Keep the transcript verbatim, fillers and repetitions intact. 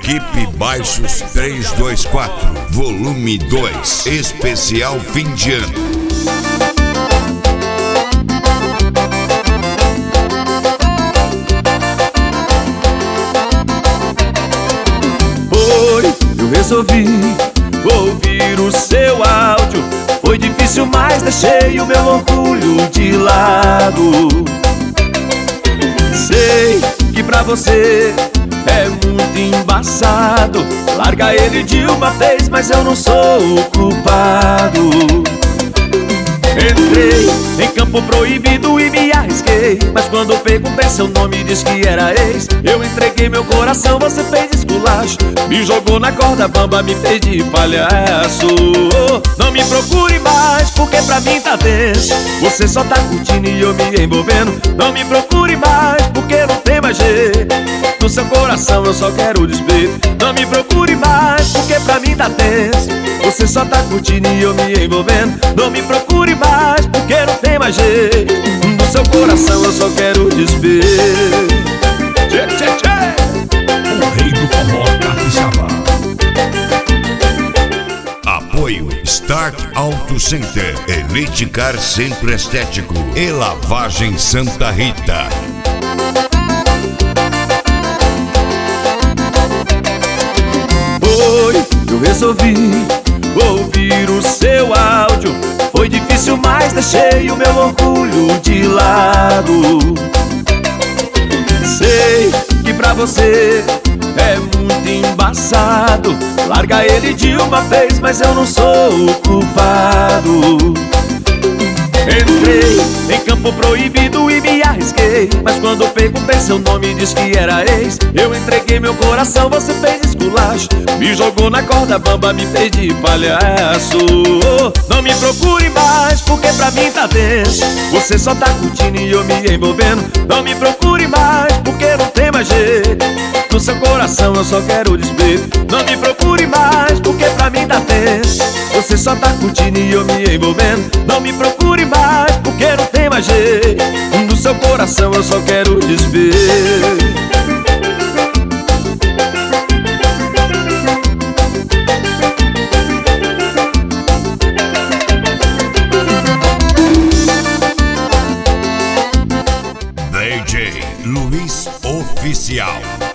Equipe Baixos trezentos e vinte e quatro, volume dois, especial fim de ano. Foi, eu resolvi ouvir o seu áudio. Foi difícil, mas deixei o meu orgulho de lado. Sei que pra você é muito embaçado larga ele de uma vez, mas eu não sou o culpado. Entrei em campo proibido e me arrisquei, mas quando eu perguntei seu nome diz que era ex. Eu entreguei meu coração, você fez esculacho, me jogou na corda bamba, me fez de palhaço. Não me procure mais, porque pra mim tá tenso. Você só tá curtindo e eu me envolvendo. Não me procure mais, porque não tem mais jeito. No seu coração eu só quero despeito. Não me procure mais, porque pra mim tá tenso. Você só tá curtindo e eu me envolvendo. Não me procure mais, porque não tem mais jeito. No seu coração eu só quero despeito. Tchê, tchê, tchê. O rei do forró capixaba. Apoio Start Auto Center, Elite Car Centro Estético e Lavagem Santa Rita. Foi, eu resolvi ouvir o seu áudio. Foi difícil, mas deixei o meu orgulho de lado. Sei que pra você é muito embaçado larga ele de uma vez, mas eu não sou o culpado. Entrei em campo proibido e me arrisquei, mas quando eu perguntei seu nome diz que era ex. Eu entreguei meu coração, você fez esculacho, me jogou na corda bamba, me fez de palhaço. Não me procure mais, porque pra mim tá tenso. Você só tá curtindo e eu me envolvendo. Não me procure mais, porque não tem mais jeito. No seu coração eu só quero despeito. Não me procure mais, porque pra mim tá tenso. Você só tá curtindo e eu me envolvendo. Não me procure mais, porque não tem mais jeito. No seu coração eu só quero despeito. D J Luiz Oficial.